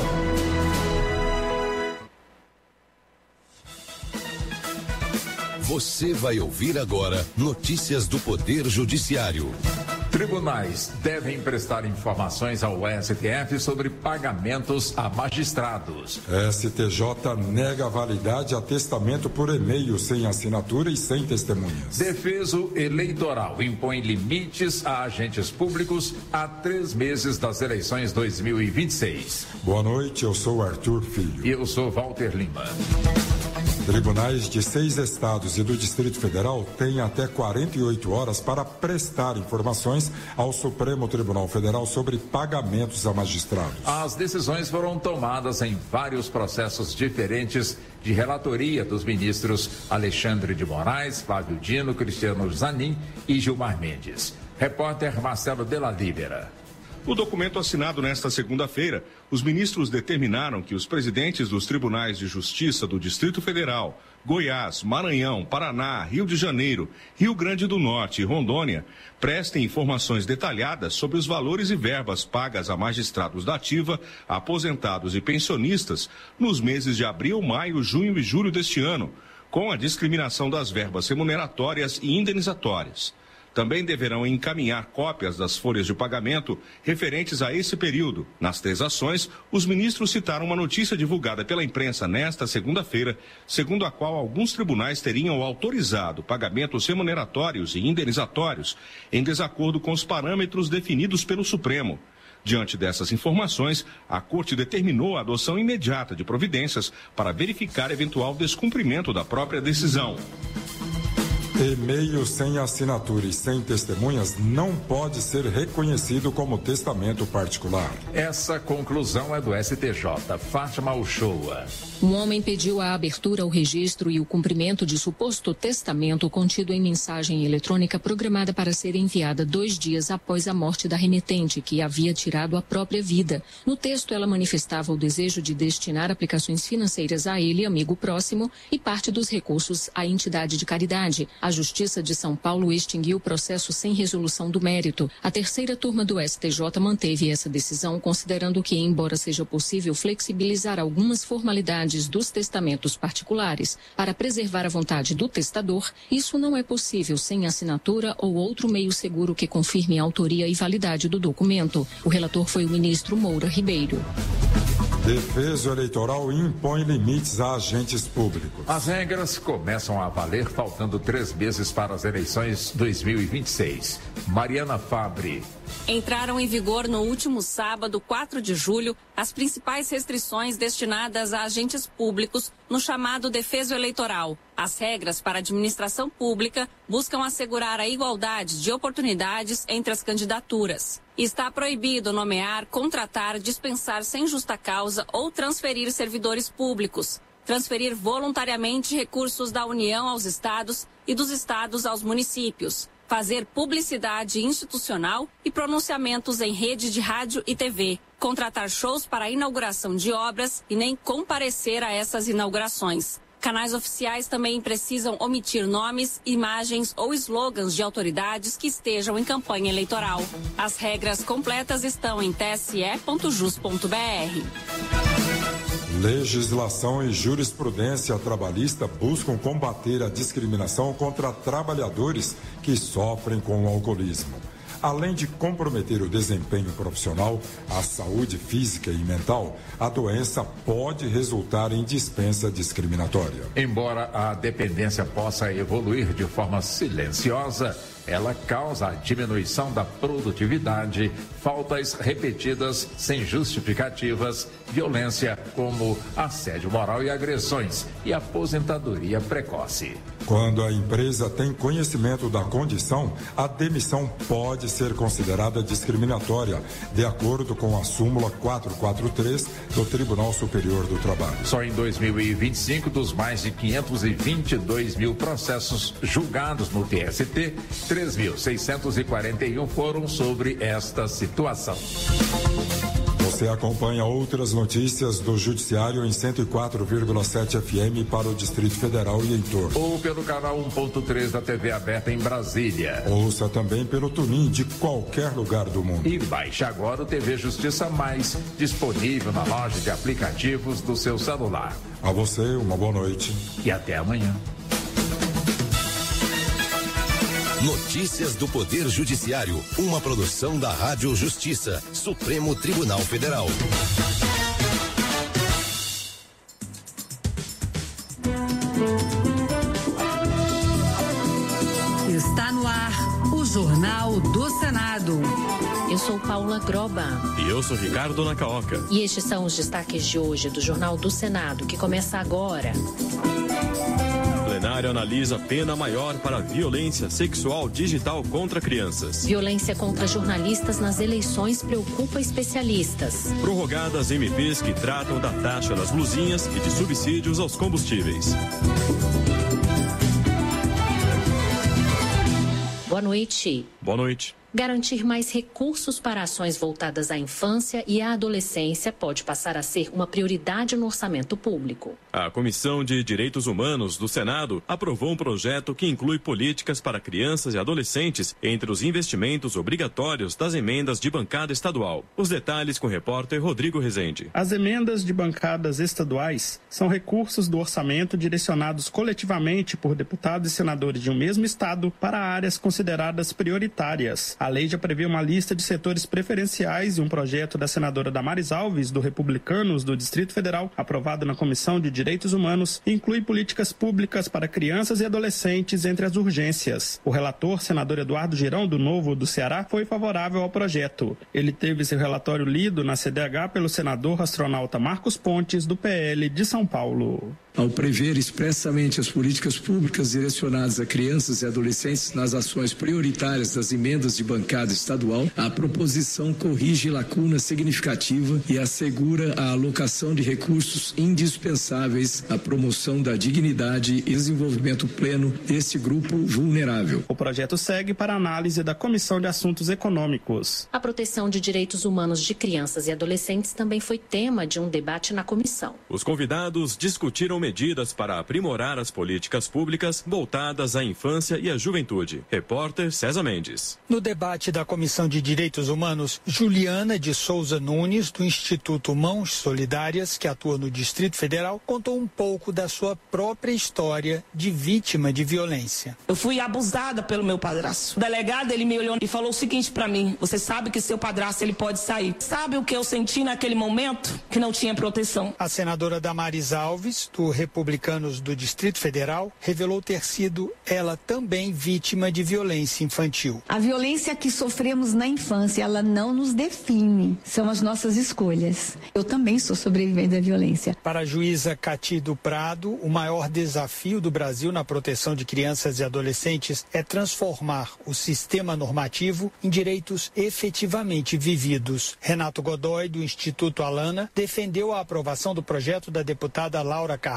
Você vai ouvir agora notícias do Poder Judiciário. Tribunais devem prestar informações ao STF sobre pagamentos a magistrados. STJ nega validade a testamento por e-mail sem assinatura e sem testemunhas. Defeso Eleitoral impõe limites a agentes públicos a 3 meses das eleições 2026. Boa noite, eu sou Arthur Filho. E eu sou Walter Lima. Tribunais de 6 estados e do Distrito Federal têm até 48 horas para prestar informações ao Supremo Tribunal Federal sobre pagamentos a magistrados. As decisões foram tomadas em vários processos diferentes de relatoria dos ministros Alexandre de Moraes, Flávio Dino, Cristiano Zanin e Gilmar Mendes. Repórter Marcelo Della Libera. No documento assinado nesta segunda-feira, os ministros determinaram que os presidentes dos tribunais de justiça do Distrito Federal, Goiás, Maranhão, Paraná, Rio de Janeiro, Rio Grande do Norte e Rondônia prestem informações detalhadas sobre os valores e verbas pagas a magistrados da ativa, aposentados e pensionistas nos meses de abril, maio, junho e julho deste ano, com a discriminação das verbas remuneratórias e indenizatórias. Também deverão encaminhar cópias das folhas de pagamento referentes a esse período. Nas 3 ações, os ministros citaram uma notícia divulgada pela imprensa nesta segunda-feira, segundo a qual alguns tribunais teriam autorizado pagamentos remuneratórios e indenizatórios em desacordo com os parâmetros definidos pelo Supremo. Diante dessas informações, a Corte determinou a adoção imediata de providências para verificar eventual descumprimento da própria decisão. E-mail sem assinatura e sem testemunhas não pode ser reconhecido como testamento particular. Essa conclusão é do STJ. Fátima Uchoa. Um homem pediu a abertura ao registro e o cumprimento de suposto testamento contido em mensagem eletrônica programada para ser enviada 2 dias após a morte da remetente, que havia tirado a própria vida. No texto, ela manifestava o desejo de destinar aplicações financeiras a ele, amigo próximo, e parte dos recursos à entidade de caridade. A Justiça de São Paulo extinguiu o processo sem resolução do mérito. A 3ª turma do STJ manteve essa decisão, considerando que, embora seja possível flexibilizar algumas formalidades dos testamentos particulares para preservar a vontade do testador, isso não é possível sem assinatura ou outro meio seguro que confirme a autoria e validade do documento. O relator foi o ministro Moura Ribeiro. Defeso Eleitoral impõe limites a agentes públicos. As regras começam a valer faltando 3 meses para as eleições 2026. Mariana Fabre. Entraram em vigor no último sábado, 4 de julho, as principais restrições destinadas a agentes públicos no chamado Defeso Eleitoral. As regras para a administração pública buscam assegurar a igualdade de oportunidades entre as candidaturas. Está proibido nomear, contratar, dispensar sem justa causa ou transferir servidores públicos. Transferir voluntariamente recursos da União aos estados e dos estados aos municípios. Fazer publicidade institucional e pronunciamentos em rede de rádio e TV. contratar shows para a inauguração de obras e nem comparecer a essas inaugurações. Canais oficiais também precisam omitir nomes, imagens ou slogans de autoridades que estejam em campanha eleitoral. As regras completas estão em tse.jus.br. Legislação e jurisprudência trabalhista buscam combater a discriminação contra trabalhadores que sofrem com o alcoolismo. Além de comprometer o desempenho profissional, a saúde física e mental, a doença pode resultar em dispensa discriminatória. Embora a dependência possa evoluir de forma silenciosa, ela causa a diminuição da produtividade, faltas repetidas sem justificativas, violência como assédio moral e agressões e aposentadoria precoce. Quando a empresa tem conhecimento da condição, a demissão pode ser considerada discriminatória, de acordo com a súmula 443 do Tribunal Superior do Trabalho. Só em 2025, dos mais de 522 mil processos julgados no TST, 3.641 foram sobre esta situação. Você acompanha outras notícias do Judiciário em 104,7 FM para o Distrito Federal e em torno. Ou pelo canal 1.3 da TV aberta em Brasília. Ouça também pelo TuneIn de qualquer lugar do mundo. E baixe agora o TV Justiça Mais, disponível na loja de aplicativos do seu celular. A você, uma boa noite. E até amanhã. Notícias do Poder Judiciário, uma produção da Rádio Justiça, Supremo Tribunal Federal. Está no ar o Jornal do Senado. Eu sou Paula Groba. E eu sou Ricardo Nacaoca. E estes são os destaques de hoje do Jornal do Senado, que começa agora. O plenário analisa pena maior para violência sexual digital contra crianças. Violência contra jornalistas nas eleições preocupa especialistas. Prorrogadas MPs que tratam da taxa das blusinhas e de subsídios aos combustíveis. Boa noite. Boa noite. Garantir mais recursos para ações voltadas à infância e à adolescência pode passar a ser uma prioridade no orçamento público. A Comissão de Direitos Humanos do Senado aprovou um projeto que inclui políticas para crianças e adolescentes entre os investimentos obrigatórios das emendas de bancada estadual. Os detalhes com o repórter Rodrigo Rezende. As emendas de bancadas estaduais são recursos do orçamento direcionados coletivamente por deputados e senadores de um mesmo estado para áreas consideradas prioritárias. A lei já prevê uma lista de setores preferenciais e um projeto da senadora Damares Alves, do Republicanos do Distrito Federal, aprovado na Comissão de Direitos Humanos, inclui políticas públicas para crianças e adolescentes entre as urgências. O relator, senador Eduardo Girão, do Novo do Ceará, foi favorável ao projeto. Ele teve seu relatório lido na CDH pelo senador astronauta Marcos Pontes, do PL de São Paulo. Ao prever expressamente as políticas públicas direcionadas a crianças e adolescentes nas ações prioritárias das emendas de bancada estadual, a proposição corrige lacuna significativa e assegura a alocação de recursos indispensáveis à promoção da dignidade e desenvolvimento pleno deste grupo vulnerável. O projeto segue para análise da Comissão de Assuntos Econômicos. A proteção de direitos humanos de crianças e adolescentes também foi tema de um debate na comissão. Os convidados discutiram medidas para aprimorar as políticas públicas voltadas à infância e à juventude. Repórter César Mendes. No debate da Comissão de Direitos Humanos, Juliana de Souza Nunes, do Instituto Mãos Solidárias, que atua no Distrito Federal, contou um pouco da sua própria história de vítima de violência. Eu fui abusada pelo meu padrasto. O delegado, ele me olhou e falou o seguinte para mim: você sabe que seu padrasto ele pode sair. Sabe o que eu senti naquele momento? Que não tinha proteção. A senadora Damares Alves, do Republicanos do Distrito Federal, revelou ter sido ela também vítima de violência infantil. A violência que sofremos na infância, ela não nos define, são as nossas escolhas. Eu também sou sobrevivente da violência. Para a juíza Cati do Prado, o maior desafio do Brasil na proteção de crianças e adolescentes é transformar o sistema normativo em direitos efetivamente vividos. Renato Godoy, do Instituto Alana, defendeu a aprovação do projeto da deputada Laura Carneiro,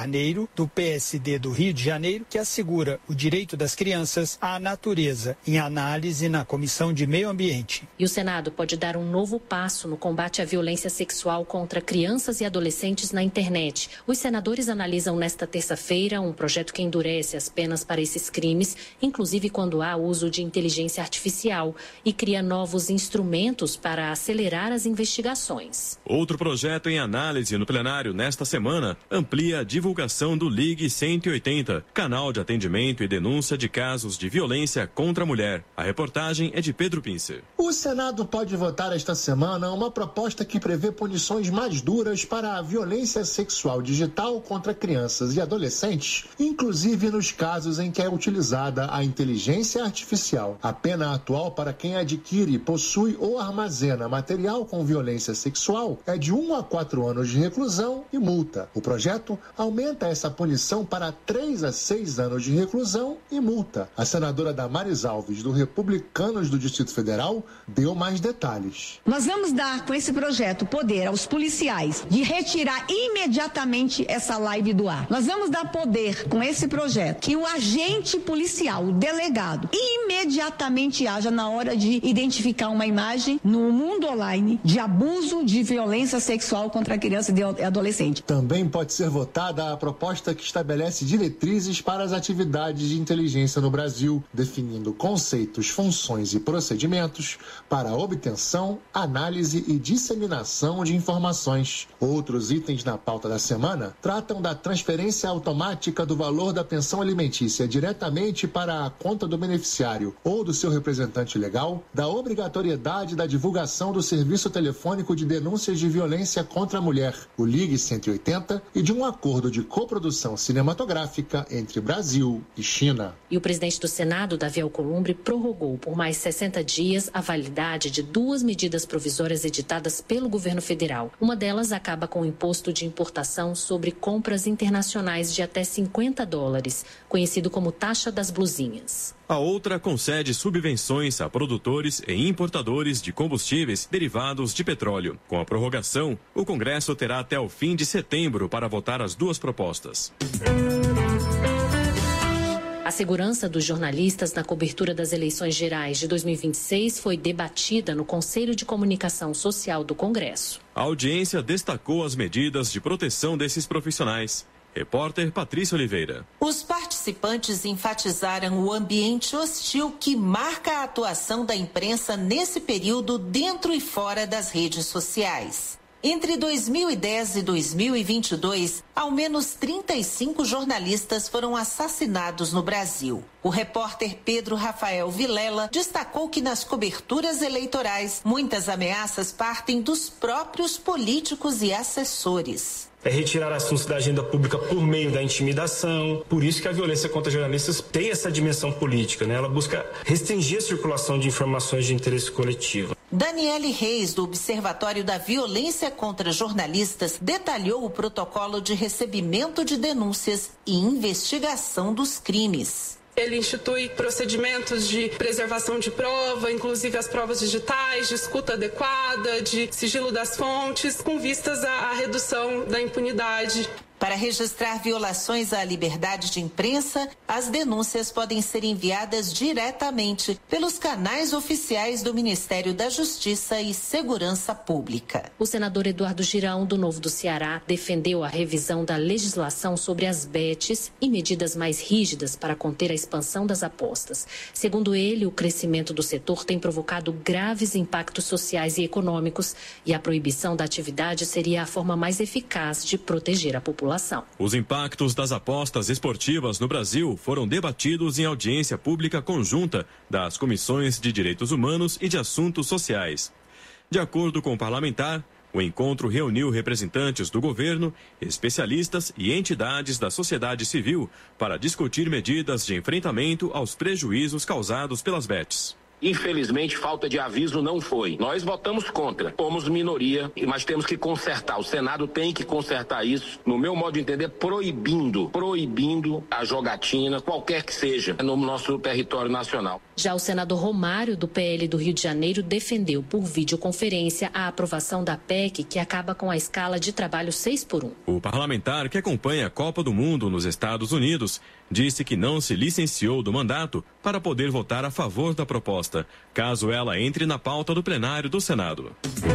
Janeiro, do PSD do Rio de Janeiro, que assegura o direito das crianças à natureza, em análise na Comissão de Meio Ambiente. E o Senado pode dar um novo passo no combate à violência sexual contra crianças e adolescentes na internet. Os senadores analisam nesta terça-feira um projeto que endurece as penas para esses crimes, inclusive quando há uso de inteligência artificial, e cria novos instrumentos para acelerar as investigações. Outro projeto em análise no plenário nesta semana amplia a divulgação do Ligue 180, canal de atendimento e denúncia de casos de violência contra a mulher. A reportagem é de Pedro Pincer. O Senado pode votar esta semana uma proposta que prevê punições mais duras para a violência sexual digital contra crianças e adolescentes, inclusive nos casos em que é utilizada a inteligência artificial. A pena atual para quem adquire, possui ou armazena material com violência sexual é de 1 a 4 anos de reclusão e multa. O projeto aumenta essa punição para 3 a 6 anos de reclusão e multa. A senadora Damares Alves, do Republicanos do Distrito Federal, deu mais detalhes. Nós vamos dar com esse projeto poder aos policiais de retirar imediatamente essa live do ar. Nós vamos dar poder com esse projeto que o agente policial, o delegado, imediatamente haja na hora de identificar uma imagem no mundo online de abuso de violência sexual contra criança e adolescente. Também pode ser votada a proposta que estabelece diretrizes para as atividades de inteligência no Brasil, definindo conceitos, funções e procedimentos para a obtenção, análise e disseminação de informações. Outros itens na pauta da semana tratam da transferência automática do valor da pensão alimentícia diretamente para a conta do beneficiário ou do seu representante legal, da obrigatoriedade da divulgação do serviço telefônico de denúncias de violência contra a mulher, o Ligue 180, e de um acordo de coprodução cinematográfica entre Brasil e China. E o presidente do Senado, Davi Alcolumbre, prorrogou por mais 60 dias a validade de 2 medidas provisórias editadas pelo governo federal. Uma delas acaba com o imposto de importação sobre compras internacionais de até $50, conhecido como taxa das blusinhas. A outra concede subvenções a produtores e importadores de combustíveis derivados de petróleo. Com a prorrogação, o Congresso terá até o fim de setembro para votar as 2 propostas. A segurança dos jornalistas na cobertura das eleições gerais de 2026 foi debatida no Conselho de Comunicação Social do Congresso. A audiência destacou as medidas de proteção desses profissionais. Repórter Patrícia Oliveira. Os participantes enfatizaram o ambiente hostil que marca a atuação da imprensa nesse período dentro e fora das redes sociais. Entre 2010 e 2022, ao menos 35 jornalistas foram assassinados no Brasil. O repórter Pedro Rafael Vilela destacou que nas coberturas eleitorais, muitas ameaças partem dos próprios políticos e assessores. É retirar assuntos da agenda pública por meio da intimidação. Por isso que a violência contra jornalistas tem essa dimensão política, né? Ela busca restringir a circulação de informações de interesse coletivo. Daniele Reis, do Observatório da Violência contra Jornalistas, detalhou o protocolo de recebimento de denúncias e investigação dos crimes. Ele institui procedimentos de preservação de prova, inclusive as provas digitais, de escuta adequada, de sigilo das fontes, com vistas à redução da impunidade. Para registrar violações à liberdade de imprensa, as denúncias podem ser enviadas diretamente pelos canais oficiais do Ministério da Justiça e Segurança Pública. O senador Eduardo Girão, do Novo do Ceará, defendeu a revisão da legislação sobre as bets e medidas mais rígidas para conter a expansão das apostas. Segundo ele, o crescimento do setor tem provocado graves impactos sociais e econômicos e a proibição da atividade seria a forma mais eficaz de proteger a população. Os impactos das apostas esportivas no Brasil foram debatidos em audiência pública conjunta das Comissões de Direitos Humanos e de Assuntos Sociais. De acordo com o parlamentar, o encontro reuniu representantes do governo, especialistas e entidades da sociedade civil para discutir medidas de enfrentamento aos prejuízos causados pelas bets. Infelizmente, falta de aviso não foi. Nós votamos contra, fomos minoria, mas temos que consertar. O Senado tem que consertar isso, no meu modo de entender, proibindo a jogatina, qualquer que seja, no nosso território nacional. Já o senador Romário, do PL do Rio de Janeiro, defendeu por videoconferência a aprovação da PEC, que acaba com a escala de trabalho 6x1. O parlamentar que acompanha a Copa do Mundo nos Estados Unidos disse que não se licenciou do mandato para poder votar a favor da proposta, caso ela entre na pauta do plenário do Senado.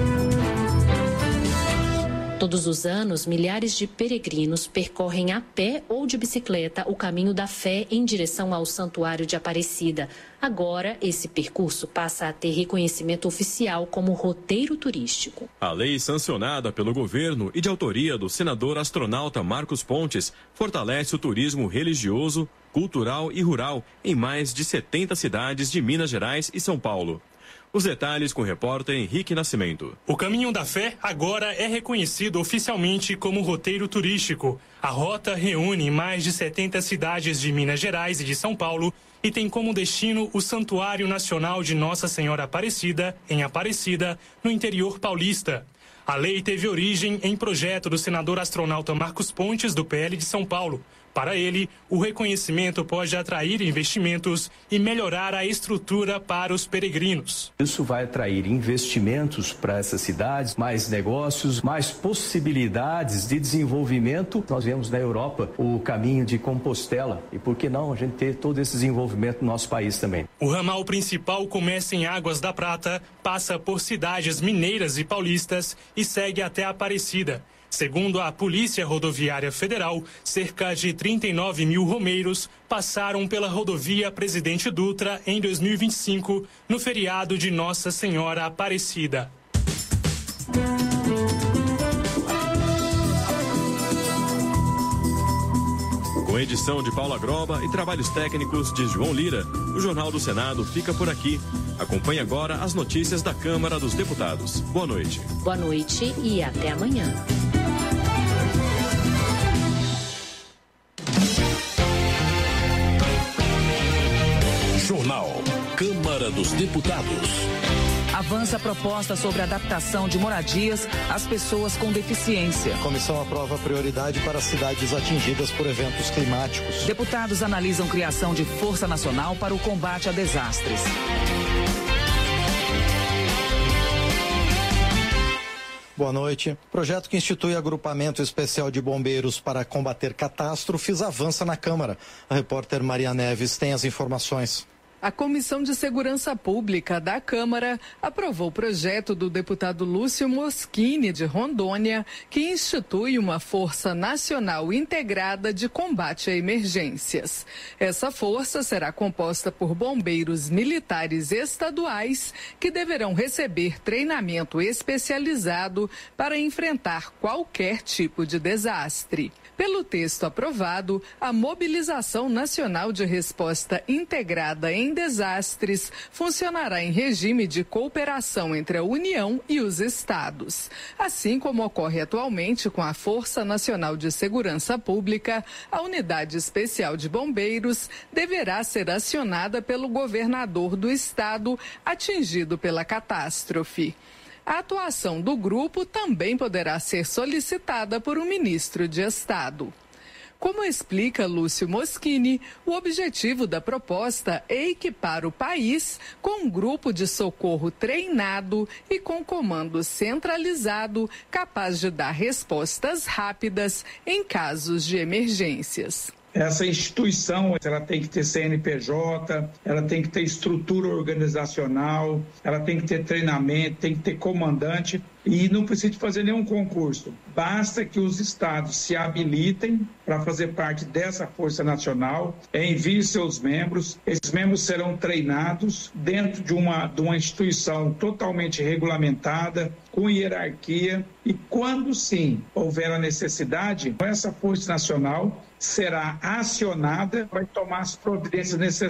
Todos os anos, milhares de peregrinos percorrem a pé ou de bicicleta o caminho da fé em direção ao Santuário de Aparecida. Agora, esse percurso passa a ter reconhecimento oficial como roteiro turístico. A lei sancionada pelo governo e de autoria do senador astronauta Marcos Pontes fortalece o turismo religioso, cultural e rural em mais de 70 cidades de Minas Gerais e São Paulo. Os detalhes com o repórter Henrique Nascimento. O Caminho da Fé agora é reconhecido oficialmente como roteiro turístico. A rota reúne mais de 70 cidades de Minas Gerais e de São Paulo e tem como destino o Santuário Nacional de Nossa Senhora Aparecida, em Aparecida, no interior paulista. A lei teve origem em projeto do senador astronauta Marcos Pontes, do PL de São Paulo. Para ele, o reconhecimento pode atrair investimentos e melhorar a estrutura para os peregrinos. Isso vai atrair investimentos para essas cidades, mais negócios, mais possibilidades de desenvolvimento. Nós vemos na Europa o caminho de Compostela e por que não a gente ter todo esse desenvolvimento no nosso país também. O ramal principal começa em Águas da Prata, passa por cidades mineiras e paulistas e segue até Aparecida. Segundo a Polícia Rodoviária Federal, cerca de 39 mil romeiros passaram pela rodovia Presidente Dutra em 2025, no feriado de Nossa Senhora Aparecida. Com edição de Paula Groba e trabalhos técnicos de João Lira, o Jornal do Senado fica por aqui. Acompanhe agora as notícias da Câmara dos Deputados. Boa noite. Boa noite e até amanhã. Jornal Câmara dos Deputados. Avança a proposta sobre adaptação de moradias às pessoas com deficiência. A comissão aprova prioridade para cidades atingidas por eventos climáticos. Deputados analisam criação de Força Nacional para o combate a desastres. Boa noite. Projeto que institui agrupamento especial de bombeiros para combater catástrofes avança na Câmara. A repórter Maria Neves tem as informações. A Comissão de Segurança Pública da Câmara aprovou o projeto do deputado Lúcio Moschini, de Rondônia, que institui uma Força Nacional Integrada de Combate a Emergências. Essa força será composta por bombeiros militares estaduais que deverão receber treinamento especializado para enfrentar qualquer tipo de desastre. Pelo texto aprovado, a Mobilização Nacional de Resposta Integrada em Desastres funcionará em regime de cooperação entre a União e os estados. Assim como ocorre atualmente com a Força Nacional de Segurança Pública, a Unidade Especial de Bombeiros deverá ser acionada pelo governador do estado atingido pela catástrofe. A atuação do grupo também poderá ser solicitada por um ministro de Estado. Como explica Lúcio Moschini, o objetivo da proposta é equipar o país com um grupo de socorro treinado e com comando centralizado capaz de dar respostas rápidas em casos de emergências. Essa instituição, ela tem que ter CNPJ, ela tem que ter estrutura organizacional, ela tem que ter treinamento, tem que ter comandante e não precisa fazer nenhum concurso. Basta que os estados se habilitem para fazer parte dessa Força Nacional, enviem seus membros, esses membros serão treinados dentro de uma instituição totalmente regulamentada, com hierarquia e quando sim houver a necessidade, essa Força Nacional será acionada, vai tomar as providências necessárias